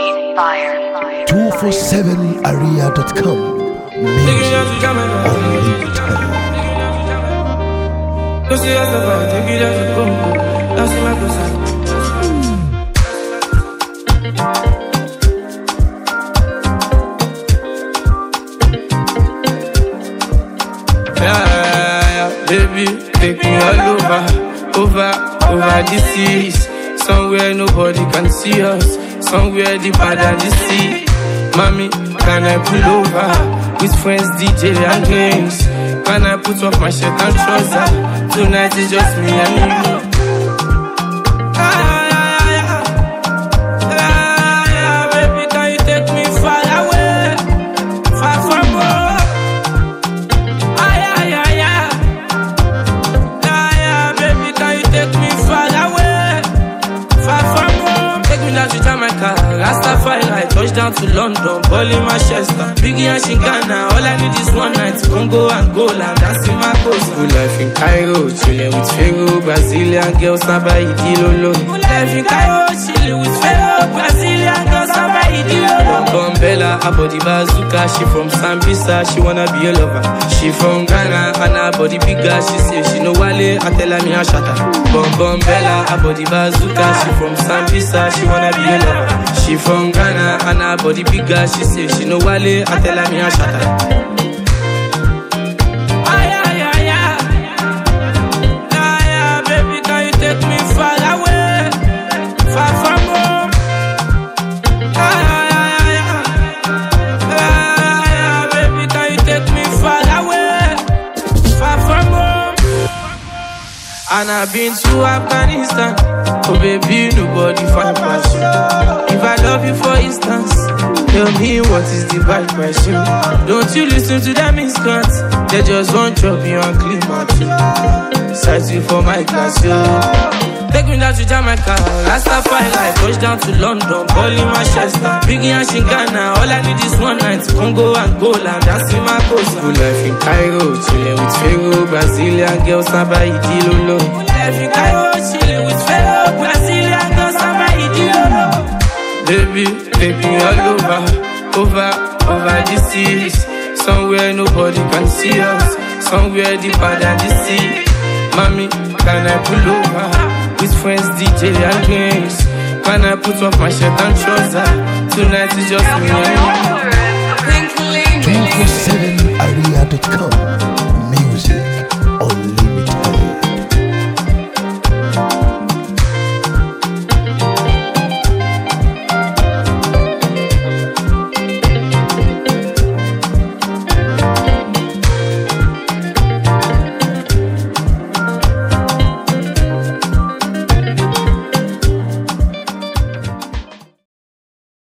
247area.com. Music unlimited. Yeah, baby, take me all over the seas. Somewhere nobody can see us, somewhere deeper than the sea. Mommy, can I pull over with friends, DJ and games? Can I put off my shirt and trouser? Tonight is just me and you. Baby, can you take me far away, far from home? Baby, can you take me far away, far from home? Take me down to Jamaica, Rastafari, touchdown to London, ball in Manchester, Biggie and Shingana. All I need is one night, Congo, Angola, dancing my coast. Good life in Cairo, chilling with Pharaoh, Brazilian girls, Samba Idilolo. Good life in Cairo, chilling with Pharaoh, Brazilian girls, Samba Idilolo. Bombella, her body bazooka, she from Sambisa, she wanna be a lover. She from Ghana, and her body bigger, she say she no wale, I tell her me a shatter. Bombella, her body bazooka, she from Sambisa, she wanna be a lover. She from Ghana, and her body bigger, she say she no wale, I tell her me a shatter. Baby, can you take me far away, far from home? Baby, can you take me far away, far from home? And I've been to Afghanistan. Oh baby, nobody find passion. If I love you for instance, tell me what is the right question. Don't you listen to them miscreants, they just want to be on clean too. Size you for my class, yo. Take me down to Jamaica, Rastafari, touchdown to London, ball in Manchester, Biggie and Shingana. All I need is one night, Congo, Angola, dancing my coast. Good life in Cairo, chilling with Pharaoh, Brazilian girls, Samba Idilolo. Good life in Cairo, chilling with Pharaoh, Brazilian girls, Samba Idilolo. Baby, take me all over the seas. Somewhere nobody can see us, somewhere deeper than the sea. Mommy, can I pull over with friends, DJ and games? Can I put off my shirt and trouser? Tonight is just me and you. 247area.com. Music unlimited.